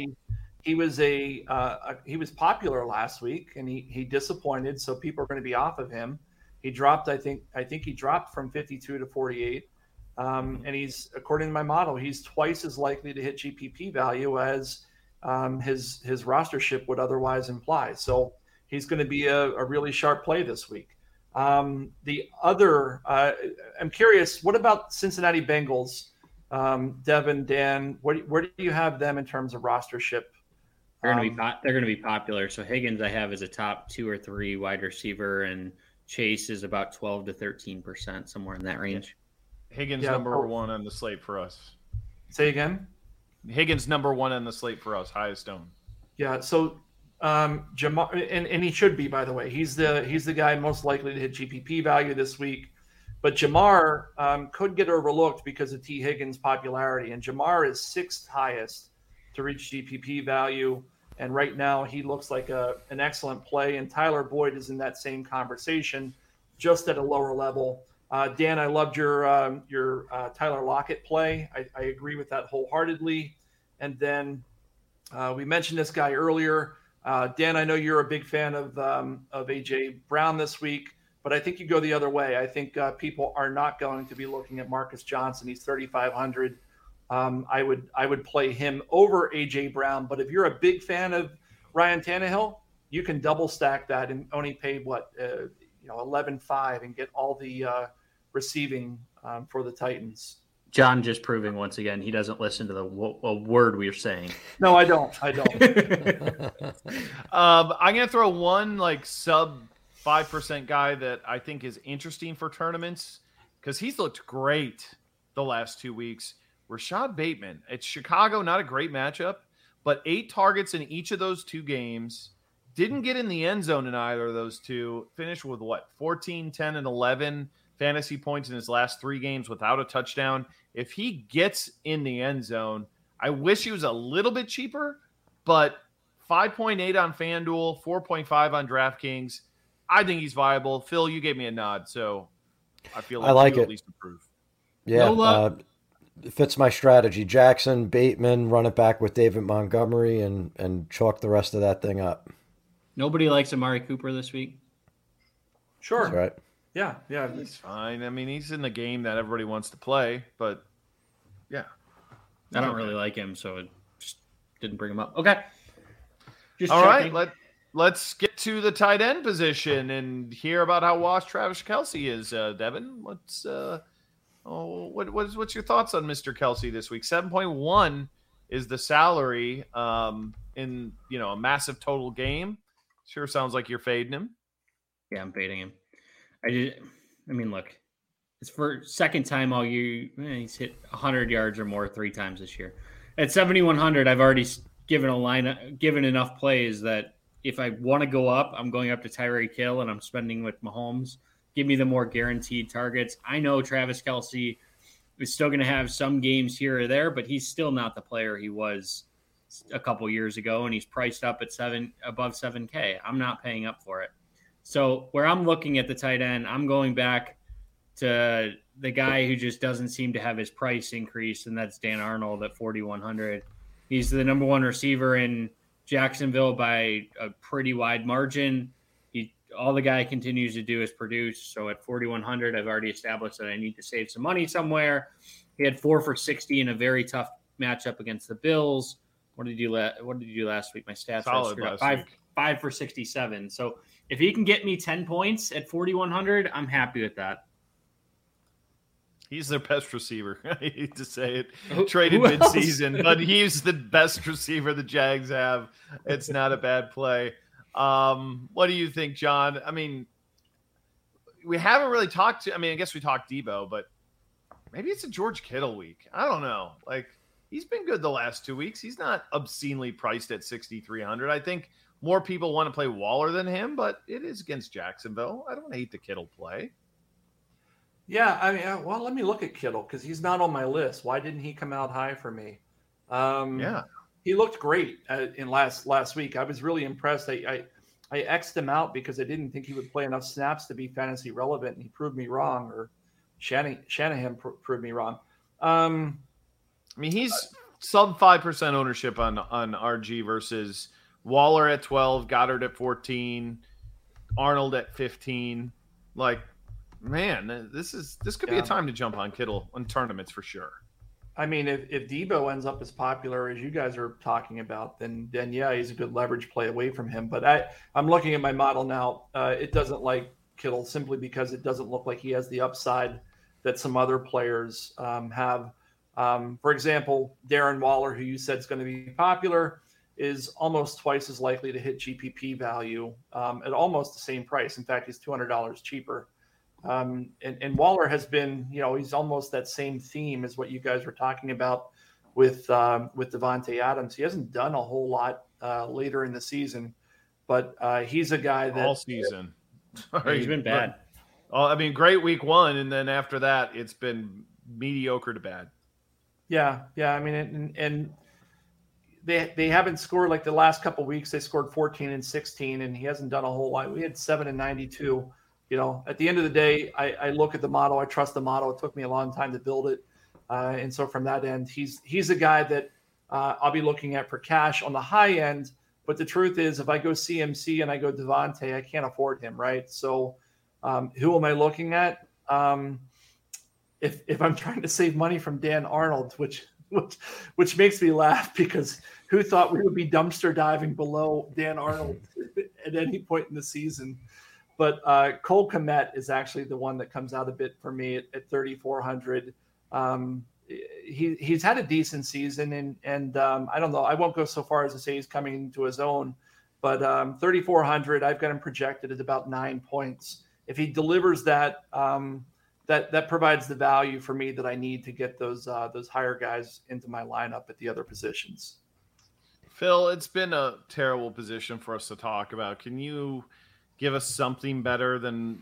was popular last week, and he disappointed. So people are going to be off of him. He dropped, I think he dropped from 52 to 48. And he's, according to my model, he's twice as likely to hit GPP value as his rostership would otherwise imply. So he's going to be a really sharp play this week. The other, I'm curious, what about Cincinnati Bengals? Devin, Dan, where do you have them in terms of rostership? They're going to be popular. So Higgins, I have as a top 2 or 3 wide receiver, and Chase is about 12 to 13%, somewhere in that range. Higgins number 1 on the slate for us. Say again? Higgins number 1 on the slate for us, highest owned. Yeah, so Jamar, and he should be, by the way. He's the guy most likely to hit GPP value this week. But Jamar could get overlooked because of T. Higgins' popularity. And Jamar is 6th highest to reach GPP value. And right now he looks like an excellent play. And Tyler Boyd is in that same conversation, just at a lower level. Dan, I loved your Tyler Lockett play. I agree with that wholeheartedly. And then we mentioned this guy earlier. Dan, I know you're a big fan of A.J. Brown this week, but I think you go the other way. I think people are not going to be looking at Marcus Johnson. He's 3,500. I would play him over A.J. Brown. But if you're a big fan of Ryan Tannehill, you can double stack that and only pay 11.5 and get all the receiving for the Titans. John just proving once again he doesn't listen to a word we're saying. No, I don't. I'm gonna throw one sub 5% guy that I think is interesting for tournaments because he's looked great the last 2 weeks. Rashad Bateman. It's Chicago, not a great matchup, but 8 targets in each of those 2 games. Didn't get in the end zone in either of those 2. Finished with 14, 10, and 11 fantasy points in his last 3 games without a touchdown. If he gets in the end zone, I wish he was a little bit cheaper, but 5.8 on FanDuel, 4.5 on DraftKings. I think he's viable. Phil, you gave me a nod, so I feel like you at least approve. Yeah, fits my strategy. Jackson, Bateman, run it back with David Montgomery, and chalk the rest of that thing up. Nobody likes Amari Cooper this week. Sure. That's right. Yeah. He's fine. I mean, he's in the game that everybody wants to play, but yeah. I don't really like him, so it just didn't bring him up. Okay. All right, let's get to the tight end position and hear about how washed Travis Kelce is, Devin. What's your thoughts on Mr. Kelce this week? 7.1 is the salary in a massive total game. Sure sounds like you're fading him. Yeah, I'm fading him. I mean, look, it's for second time all year. He's hit 100 yards or more 3 times this year. At 7,100, I've already given enough plays that if I want to go up, I'm going up to Tyreek Hill and I'm spending with Mahomes. Give me the more guaranteed targets. I know Travis Kelce is still going to have some games here or there, but he's still not the player he was a couple years ago, and he's priced up at above 7K. I'm not paying up for it. So where I'm looking at the tight end, I'm going back to the guy who just doesn't seem to have his price increase, and that's Dan Arnold at 4,100. He's the number 1 receiver in Jacksonville by a pretty wide margin. All the guy continues to do is produce. So at 4,100, I've already established that I need to save some money somewhere. He had 4 for 60 in a very tough matchup against the Bills. What did you do last week? My stats solid last week. 5 for 67. So if he can get me 10 points at 4,100, I'm happy with that. He's their best receiver. I hate to say it. Traded midseason, but he's the best receiver the Jags have. It's not a bad play. What do you think, John? I mean, we haven't really talked to – I guess we talked Debo, but maybe it's a George Kittle week. I don't know. Like, he's been good the last 2 weeks. He's not obscenely priced at 6,300. I think more people want to play Waller than him, but it is against Jacksonville. I don't hate the Kittle play. Yeah, well, let me look at Kittle because he's not on my list. Why didn't he come out high for me? He looked great in last week. I was really impressed. I X'd him out because I didn't think he would play enough snaps to be fantasy relevant, and he proved me wrong, or Shanahan proved me wrong. He's sub 5% ownership on RG versus Waller at 12, Goddard at 14, Arnold at 15. Like, man, this could be a time to jump on Kittle in tournaments for sure. I mean, if Debo ends up as popular as you guys are talking about, then yeah, he's a good leverage play away from him. But I'm looking at my model now. It doesn't like Kittle simply because it doesn't look like he has the upside that some other players have. For example, Darren Waller, who you said is going to be popular, is almost twice as likely to hit GPP value at almost the same price. In fact, he's $200 cheaper. And Waller has been, he's almost that same theme as what you guys were talking about with Davante Adams. He hasn't done a whole lot later in the season, but he's a guy that all season he's been bad. Great week one, and then after that, it's been mediocre to bad. Yeah. And they haven't scored like the last couple of weeks. They scored 14 and 16, and he hasn't done a whole lot. We had 7 and 92. At the end of the day, I look at the model. I trust the model. It took me a long time to build it. And so from that end, he's a guy that I'll be looking at for cash on the high end. But the truth is, if I go CMC and I go Devontae, I can't afford him, right? So who am I looking at? If I'm trying to save money from Dan Arnold, which makes me laugh because who thought we would be dumpster diving below Dan Arnold at any point in the season? But Cole Kmet is actually the one that comes out a bit for me at 3,400. He's had a decent season, and I don't know. I won't go so far as to say he's coming into his own, but 3,400, I've got him projected at about 9 points. If he delivers that, that provides the value for me that I need to get those higher guys into my lineup at the other positions. Phil, it's been a terrible position for us to talk about. Can you give us something better than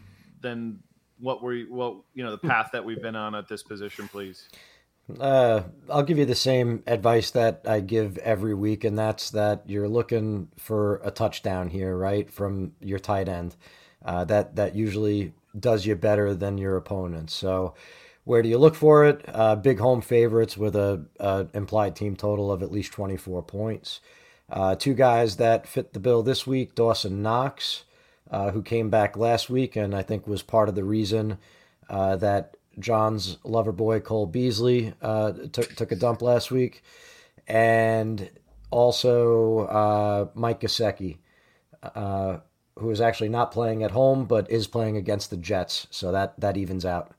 the path that we've been on at this position, please? I'll give you the same advice that I give every week, and that's that you're looking for a touchdown here, right, from your tight end. That usually does you better than your opponents. So where do you look for it? Big home favorites with a implied team total of at least 24 points. Two guys that fit the bill this week, Dawson Knox, who came back last week and I think was part of the reason that John's lover boy Cole Beasley took a dump last week, and also Mike Gesicki, who is actually not playing at home but is playing against the Jets, so that evens out.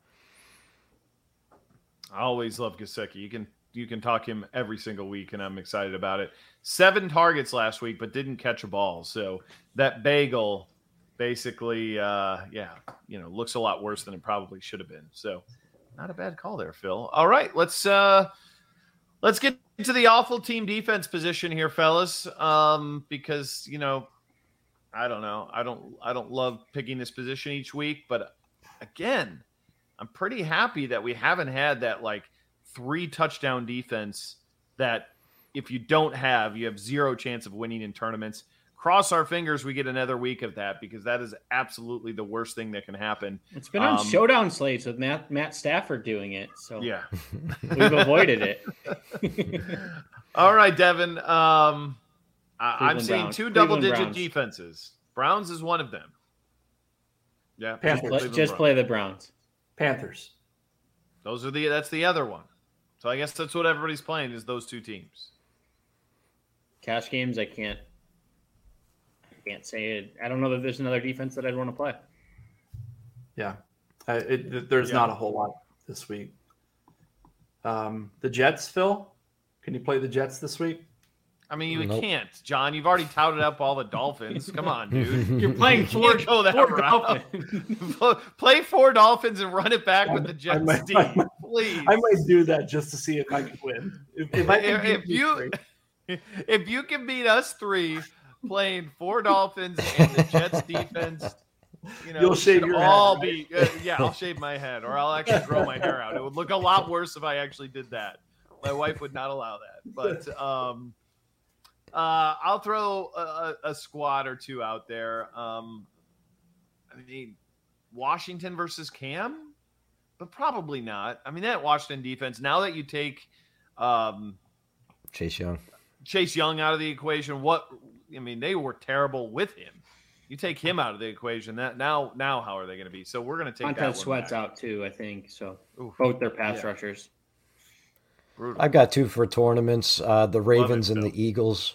I always love Gesicki. You can talk him every single week, and I'm excited about it. 7 targets last week, but didn't catch a ball. So that bagel basically, looks a lot worse than it probably should have been. So not a bad call there, Phil. All right, let's get to the awful team defense position here, fellas. Because I don't know, I don't love picking this position each week, but again, I'm pretty happy that we haven't had that 3 touchdown defense that if you don't have, you have 0 chance of winning in tournaments. Cross our fingers we get another week of that, because that is absolutely the worst thing that can happen. It's been on showdown slates with Matt Stafford doing it, so yeah, we've avoided it. All right, Devin. I'm seeing 2 double-digit defenses. Browns is one of them. Yeah, just play the Browns. Panthers. That's the other one. So I guess that's what everybody's playing, is those 2 teams. Cash games, I can't. can't say it. I don't know that there's another defense that I'd want to play. Yeah, there's not a whole lot this week. The Jets, Phil, can you play the Jets this week? I mean, you can't, John. You've already touted up all the Dolphins. Come on, dude. You're playing four Dolphins. Play 4 Dolphins and run it back with the Jets team, please. I might do that just to see if I can win. If you can beat us 3 playing 4 Dolphins and the Jets defense, you'll shave your head. I'll shave my head, or I'll actually grow my hair out. It would look a lot worse if I actually did that. My wife would not allow that, but I'll throw a squad or 2 out there. I mean, Washington versus Cam, but probably not. I mean, that Washington defense, now that you take Chase Young out of the equation, they were terrible with him. You take him out of the equation, now how are they going to be? So we're going to take Montez Sweat's out too, I think. So both their pass rushers. Brutal. I've got 2 for tournaments. The Ravens and the Eagles.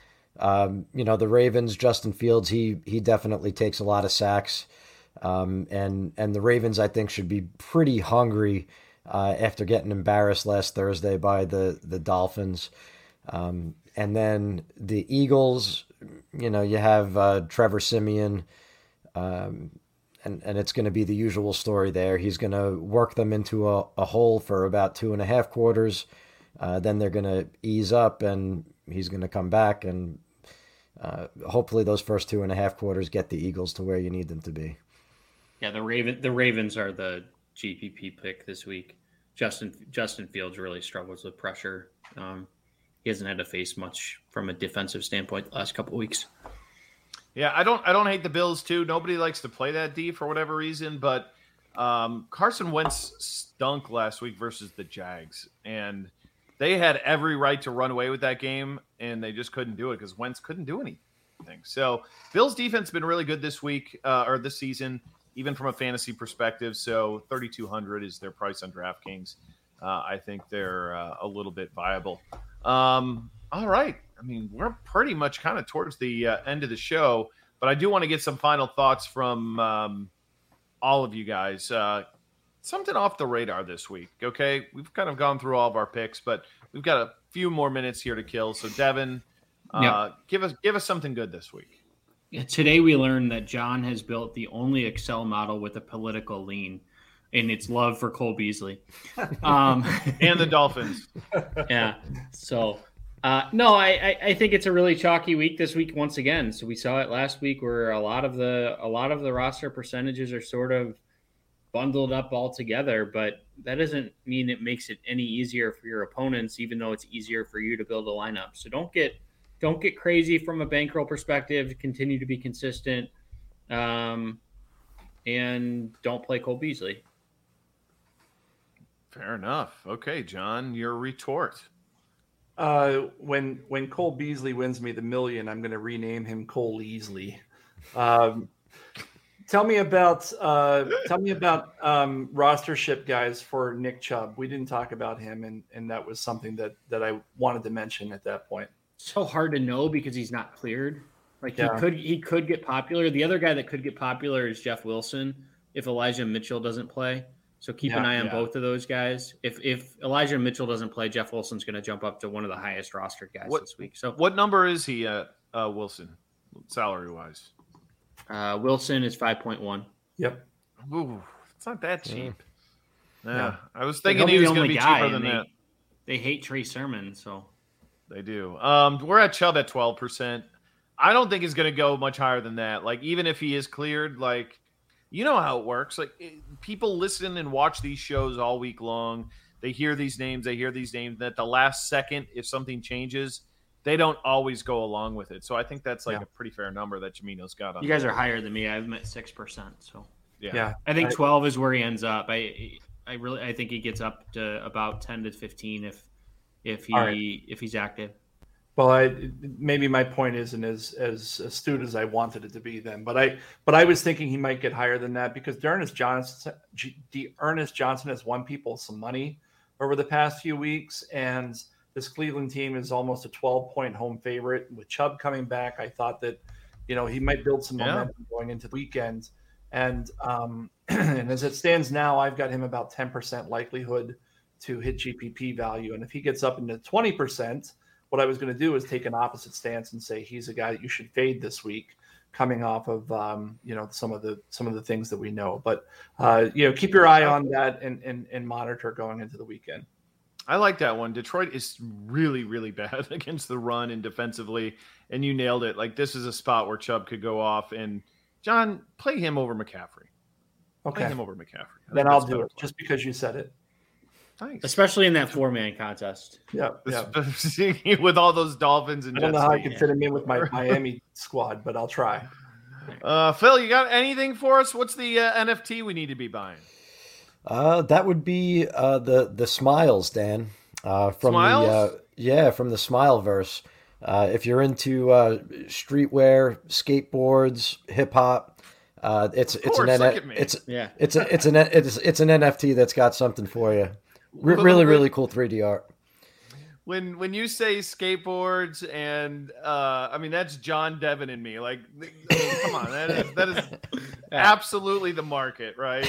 The Ravens, Justin Fields, he definitely takes a lot of sacks. And the Ravens, I think, should be pretty hungry after getting embarrassed last Thursday by the Dolphins. And then the Eagles, you have Trevor Siemian, and it's going to be the usual story there. He's going to work them into a hole for about 2.5 quarters. Then they're going to ease up, and he's going to come back, and hopefully those first 2.5 quarters get the Eagles to where you need them to be. Yeah, the Ravens are the GPP pick this week. Justin Fields really struggles with pressure. He hasn't had to face much from a defensive standpoint the last couple of weeks. Yeah, I don't hate the Bills too. Nobody likes to play that D for whatever reason, but Carson Wentz stunk last week versus the Jags, and they had every right to run away with that game, and they just couldn't do it because Wentz couldn't do anything. So Bills defense has been really good this week or this season, even from a fantasy perspective. So 3,200 is their price on DraftKings. I think they're a little bit viable. All right. I mean, we're pretty much kind of towards the end of the show, but I do want to get some final thoughts from all of you guys. Something off the radar this week, okay? We've kind of gone through all of our picks, but we've got a few more minutes here to kill. So, Devin, give us something good this week. Yeah, today we learned that John has built the only Excel model with a political lean, and it's love for Cole Beasley. And the Dolphins. Yeah. So, no, I think it's a really chalky week this week once again. So we saw it last week where a lot of the roster percentages are sort of bundled up all together, but that doesn't mean it makes it any easier for your opponents, even though it's easier for you to build a lineup. So don't get crazy from a bankroll perspective. Continue to be consistent, and don't play Cole Beasley. Fair enough. Okay, John, your retort. When Cole Beasley wins me the million, I'm going to rename him Cole Easley. Tell me about roster ship guys for Nick Chubb. We didn't talk about him, and that was something that I wanted to mention at that point. So hard to know because he's not cleared. Yeah. He could get popular. The other guy that could get popular is Jeff Wilson if Elijah Mitchell doesn't play. So keep an eye on both of those guys. If Elijah Mitchell doesn't play, Jeff Wilson's going to jump up to one of the highest rostered guys this week. So what number is he Wilson, salary wise? Wilson is 5.1. Yep. Ooh, it's not that cheap. Yeah. I was thinking he was going to be cheaper than that. They hate Trey Sermon, so they do. We're at Chubb at 12%. I don't think he's going to go much higher than that. Like, even if he is cleared, like, you know how it works. Like, people listen and watch these shows all week long. They hear these names. And at the last second, if something changes, they don't always go along with it. So I think that's a pretty fair number that Jamino's got on. You guys are higher than me. I've met 6%. So yeah. I think 12 is where he ends up. I think he gets up to about 10 to 15 if he's active. Well, maybe my point isn't as astute as I wanted it to be then, but I was thinking he might get higher than that because D'Ernest Johnson has won people some money over the past few weeks, and this Cleveland team is almost a 12-point home favorite with Chubb coming back. I thought that he might build some momentum going into the weekend. And and as it stands now, I've got him about 10% likelihood to hit GPP value. And if he gets up into 20%, what I was going to do is take an opposite stance and say he's a guy that you should fade this week, coming off of some of the things that we know. But keep your eye on that and monitor going into the weekend. I like that one. Detroit is really, really bad against the run and defensively, and you nailed it. Like, this is a spot where Chubb could go off, and John, play him over McCaffrey. Okay. Play him over McCaffrey. Then I'll do it just because you said it. Nice. Especially in that 4-man contest. Yeah. With all those Dolphins and I don't know how I can fit him in with my Miami squad, but I'll try. Phil, you got anything for us? What's the NFT we need to be buying? That would be the Smiles, Dan. From Smiles? From the Smileverse. If you're into streetwear, skateboards, hip hop, it's an NFT that's got something for you. Really cool 3D art. When you say skateboards and that's John Devin in me. Like, come on, that is absolutely the market, right?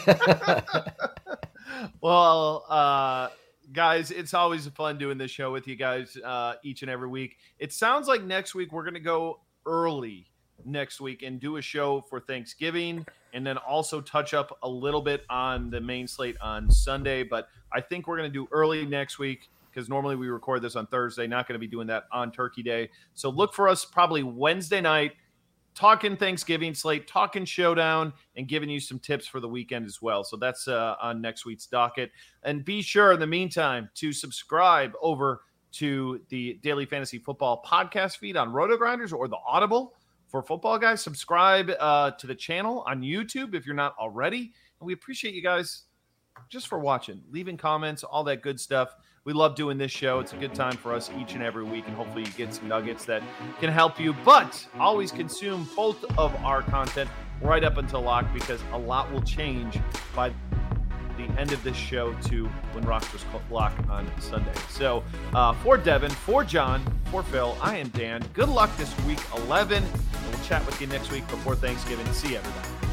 Well, guys, it's always fun doing this show with you guys each and every week. It sounds like next week we're going to go early next week and do a show for Thanksgiving, and then also touch up a little bit on the main slate on Sunday. But I think we're going to do early next week, because normally we record this on Thursday. Not going to be doing that on Turkey Day. So look for us probably Wednesday night, talking Thanksgiving slate, talking Showdown, and giving you some tips for the weekend as well. So that's on next week's docket. And be sure in the meantime to subscribe over to the Daily Fantasy Football podcast feed on RotoGrinders or the Audible for football guys. Subscribe to the channel on YouTube if you're not already. And we appreciate you guys just for watching, leaving comments, all that good stuff. We love doing this show. It's a good time for us each and every week, and hopefully you get some nuggets that can help you. But always consume both of our content right up until lock, because a lot will change by the end of this show to when rosters lock on Sunday. So for Devin, for John, for Phil, I am Dan. Good luck this week 11, and we'll chat with you next week before Thanksgiving. See you, everybody.